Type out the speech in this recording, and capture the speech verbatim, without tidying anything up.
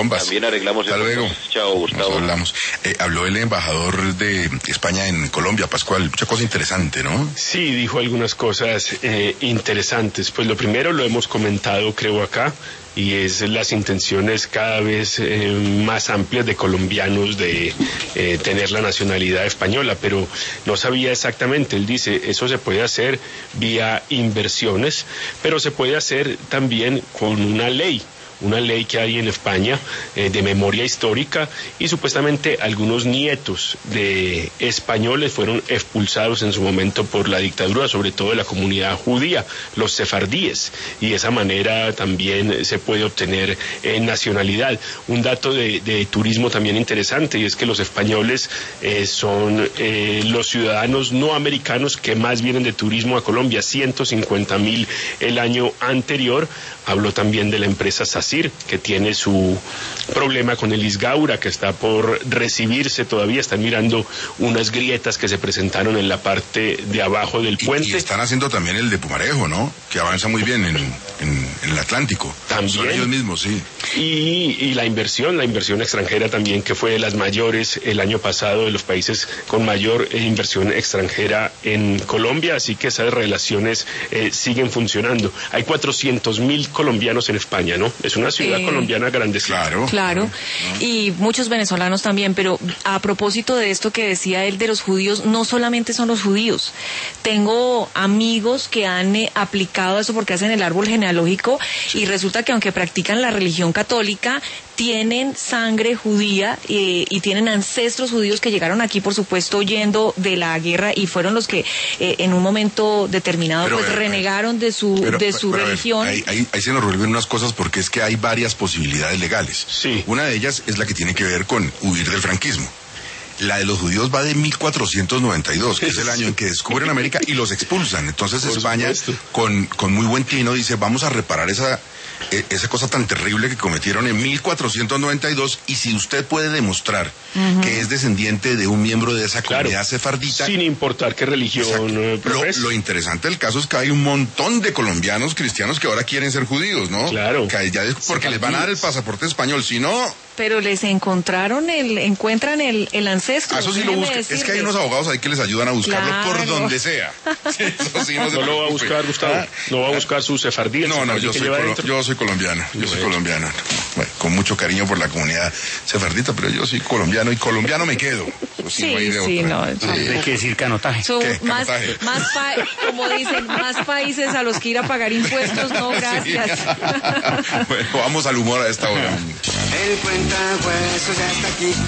Bombas. También arreglamos Hasta luego. Chao, Gustavo. Nos hablamos. Eh, habló el embajador de España en Colombia, Pascual. Mucha cosa interesante, ¿no? Sí, dijo algunas cosas eh, interesantes. Pues lo primero lo hemos comentado, creo, acá, y es las intenciones cada vez eh, más amplias de colombianos de eh, tener la nacionalidad española, pero no sabía exactamente. Él dice, eso se puede hacer vía inversiones, pero se puede hacer también con una ley. Una ley que hay en España eh, de memoria histórica, y supuestamente algunos nietos de españoles fueron expulsados en su momento por la dictadura, sobre todo de la comunidad judía, los sefardíes, y de esa manera también se puede obtener eh, nacionalidad. Un dato de, de turismo también interesante, y es que los españoles eh, son eh, los ciudadanos no americanos que más vienen de turismo a Colombia, ciento cincuenta mil el año anterior. Habló también de la empresa SACIR, que tiene su problema con el Isgaura, que está por recibirse todavía. Están mirando unas grietas que se presentaron en la parte de abajo del puente. Y, y están haciendo también el de Pumarejo, ¿no? Que avanza muy bien en, en, en el Atlántico. También. Son ellos mismos, sí. Y, y la inversión, la inversión extranjera también, que fue de las mayores el año pasado, de los países con mayor eh, inversión extranjera en Colombia, así que esas relaciones eh, siguen funcionando. Hay cuatrocientos mil colombianos en España, ¿no? Es una ciudad eh, colombiana grandecita. Claro. Claro, ¿no? Y muchos venezolanos también, pero a propósito de esto que decía él de los judíos, no solamente son los judíos. Tengo amigos que han eh, aplicado eso porque hacen el árbol genealógico, y resulta que aunque practican la religión católica, tienen sangre judía eh, y tienen ancestros judíos que llegaron aquí, por supuesto, huyendo de la guerra, y fueron los que eh, en un momento determinado pero, pues ver, renegaron de su pero, de su pero, religión. Ahí, ahí, ahí se nos revuelven unas cosas, porque es que hay varias posibilidades legales. Sí. Una de ellas es la que tiene que ver con huir del franquismo. La de los judíos va de mil cuatrocientos noventa y dos, que es el año en que descubren América y los expulsan. Entonces por España, con, con muy buen tino, dice, vamos a reparar esa, esa cosa tan terrible que cometieron en mil cuatrocientos noventa y dos, y si usted puede demostrar uh-huh. que es descendiente de un miembro de esa comunidad claro, sefardita, sin importar qué religión lo, lo interesante del caso es que hay un montón de colombianos cristianos que ahora quieren ser judíos, ¿no? Claro. Que ya es porque les van a dar el pasaporte español, si no... Pero les encontraron el, encuentran el, el ancestro. Ah, eso sí lo buscan. Es que hay unos abogados ahí que les ayudan a buscarlo claro. por donde sea. Sí, eso sí, no, no lo va a buscar, Gustavo. ¿Ah? No va a buscar su sefardí. No, no, yo soy, colo yo soy colombiano. Yo soy colombiano. Bueno, con mucho cariño por la comunidad sefardita, pero yo soy colombiano y colombiano me quedo. Pues sí, sí, no sí, no. Sí. Hay que decir canotaje. So, ¿Qué? Más, canotaje. Más como dicen, más países a los que ir a pagar impuestos, no, gracias. Sí. Bueno, vamos al humor a esta hora. El cuentahuesos ya está aquí.